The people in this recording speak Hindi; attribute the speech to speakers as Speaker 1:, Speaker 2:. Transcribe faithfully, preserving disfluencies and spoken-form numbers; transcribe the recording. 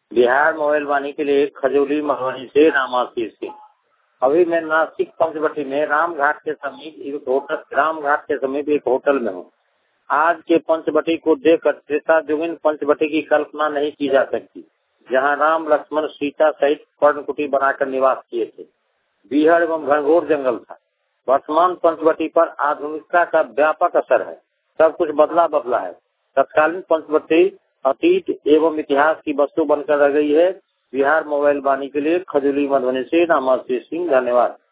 Speaker 1: बिहार मोबाइल वाणी के लिए खजूली मधुबनी से रामाशीष सिंह। अभी मैं नासिक पंचवटी में रामघाट के समीप एक होटल रामघाट के समीप एक होटल में हूँ। आज के पंचवटी को देखकर त्रेता युगीन पंचवटी की कल्पना नहीं की जा सकती, जहाँ राम लक्ष्मण सीता सहित पर्णकुटी बनाकर निवास किए थे। बीहड़ एवं घनघोर जंगल था। वर्तमान पंचवटी पर आधुनिकता का व्यापक असर है। सब कुछ बदला बदला है। तत्कालीन पंचवटी अतीत एवं इतिहास की वस्तु बनकर रह गई है। बिहार मोबाइल वाणी के लिए खजूली मधुबनी से रामाशीष सिंह। धन्यवाद।